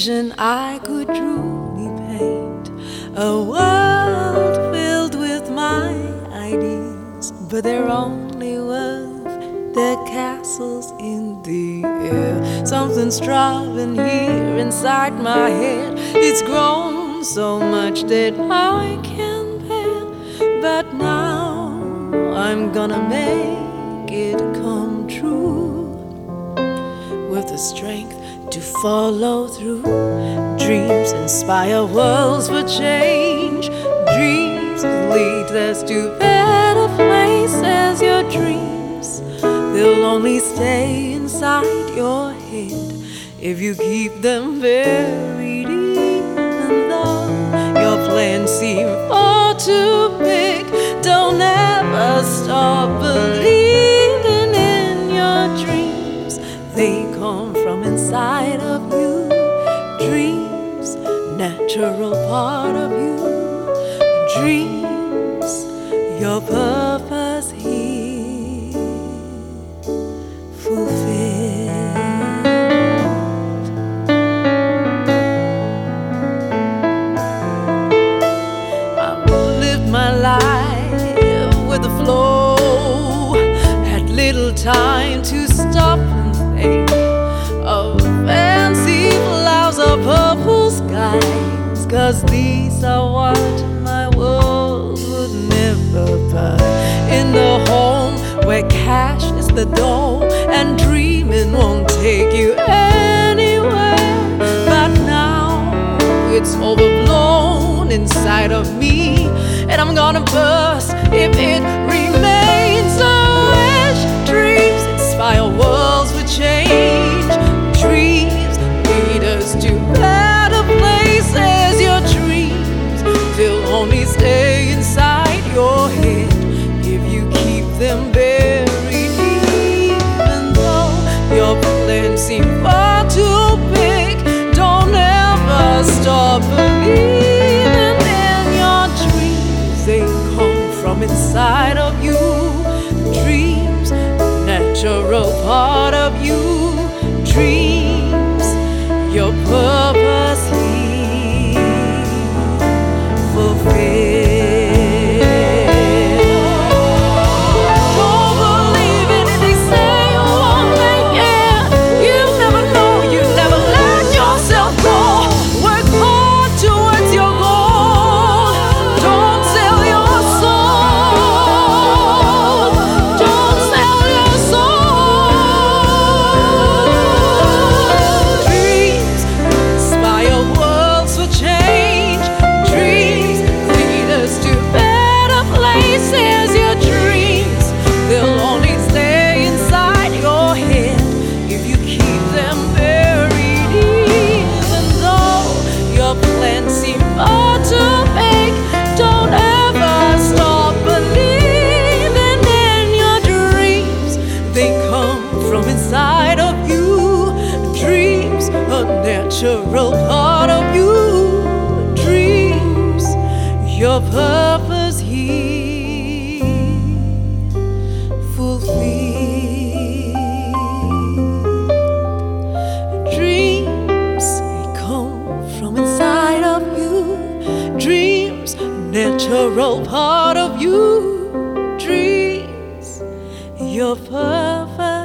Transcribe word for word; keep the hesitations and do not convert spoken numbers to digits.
vision I could truly paint, a world filled with my ideas, but they're only worth their castles in the air. Something's throbbing here inside my head. It's grown so much that I can't bear, but now I'm gonna make it come true with the strength to follow through. Dreams inspire worlds for change. Dreams lead us to better places. Your dreams, they'll only stay inside your head if you keep them buried. Even though your plans seem far too big, don't ever stop believing in your dreams. They come from inside of you. Dreams, natural part of you. Dreams, your purpose here fulfilled. I will live my life with the flow. Had little time to stop and think of fancy flowers or purple skies, 'cause these are what my world would never buy. In the home where cash is the door and dreaming won't take you anywhere, but now it's overblown inside of me, and I'm gonna burst if it remains. So wish dreams inspire worlds with change. Dreams lead us to better places. Your dreams, they'll only stay inside your head if you keep them buried. Even though your plans seem far too big, don't ever stop believing in your dreams. They come from inside of you. Dreams, natural part of you. Dreams, your purpose here fulfilled. Don't believe it if they say you won't make it. You never know, you never let yourself go. Work hard towards your goal. Don't sell your soul. Don't sell your soul. Dreams inspire worlds for change. Dreams lead us to better places. Your dreams, they'll only stay inside your head if you keep them buried. Even though your plans seem far too big, don't ever stop believing in your dreams. They come from inside of you. Dreams, a natural part of you. Dreams, your purpose here fulfilled. Dreams, they come from inside of you. Dreams, natural part of you. Dreams, your purpose